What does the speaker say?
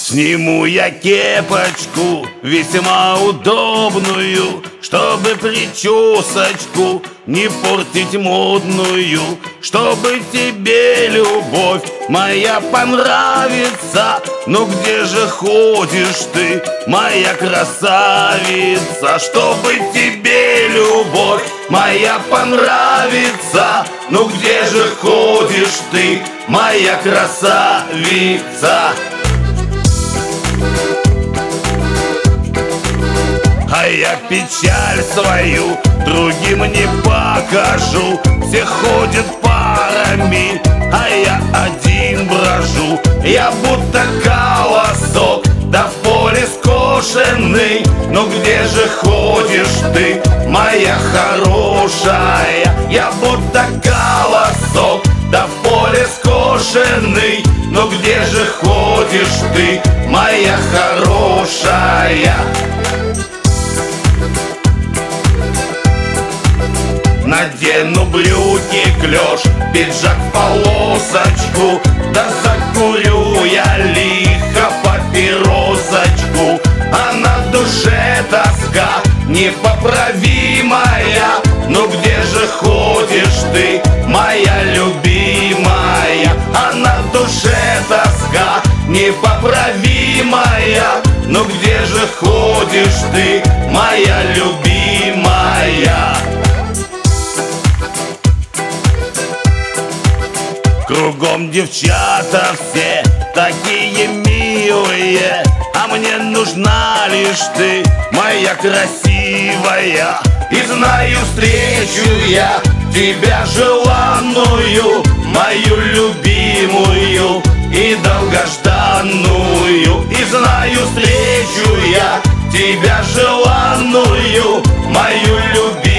Сниму я кепочку, весьма удобную, чтобы причесочку не портить модную, чтобы тебе, любовь моя, понравится. Но где же ходишь ты, моя красавица? Чтобы тебе, любовь моя, понравится. Ну где же ходишь ты, моя красавица? А я печаль свою другим не покажу. Все ходят парами, а я один брожу. Я будто колосок, да в поле скошенный. Но где же ходишь ты, моя хорошая? Я будто колосок, да в поле скошенный. Но где же ходишь ты, моя хорошая? Надену брюки клеш, пиджак в полосочку, да закурю я лихо папиросочку. А на душе тоска непоправимая. Ну где же ходишь ты, моя любимая? А на душе тоска непоправимая. Ну где же ходишь ты, моя любимая? Кругом девчата все такие милые, а мне нужна лишь ты, моя красивая. И знаю, встречу я тебя желанную, мою любимую и долгожданную. И знаю, встречу я тебя желанную, мою любимую